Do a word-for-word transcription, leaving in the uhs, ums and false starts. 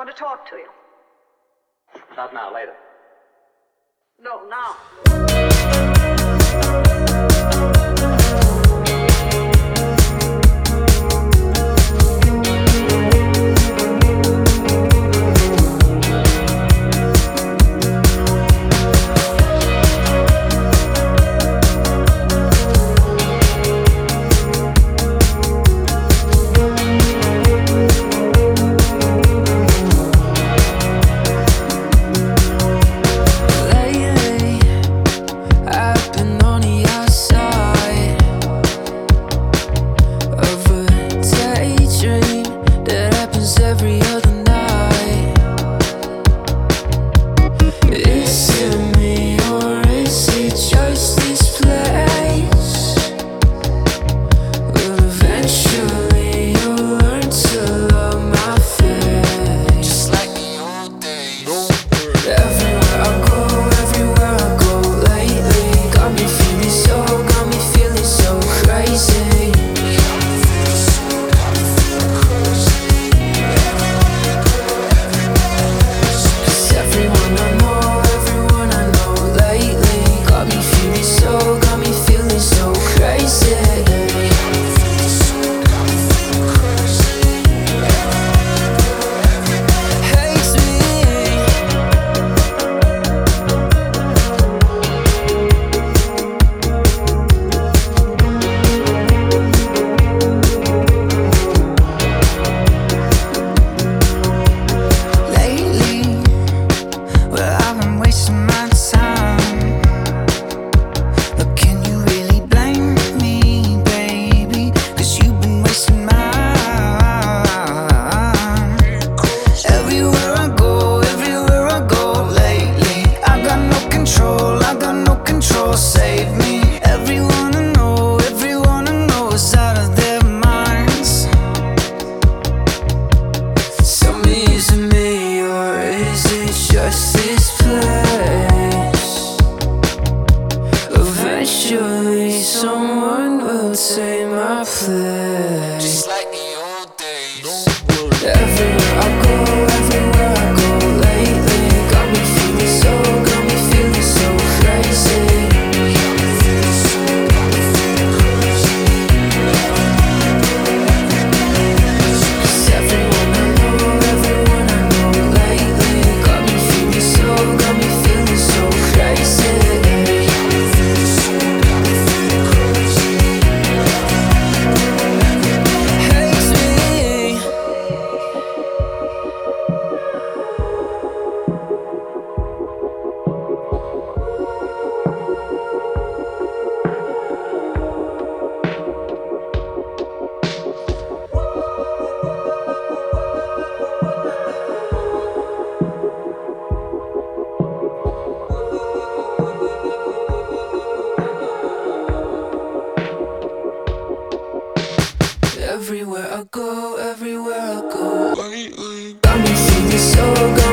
want to talk to you. Not now, later. No, now. Every other night, is it me or is it just this place? Well, eventually you'll learn to love my face, just like the old days. Everywhere I go, everywhere I go lately, got me feeling so, got me feeling so crazy. Save me. Everyone I know, everyone I know is out of their minds. Tell me, is it me or is it just this place? Eventually someone will take my place, just like the old days. Everywhere I go, everywhere I go lately, got me feeling so, got me feeling so crazy. Everywhere I go, everywhere I go lately, got me feeling so good.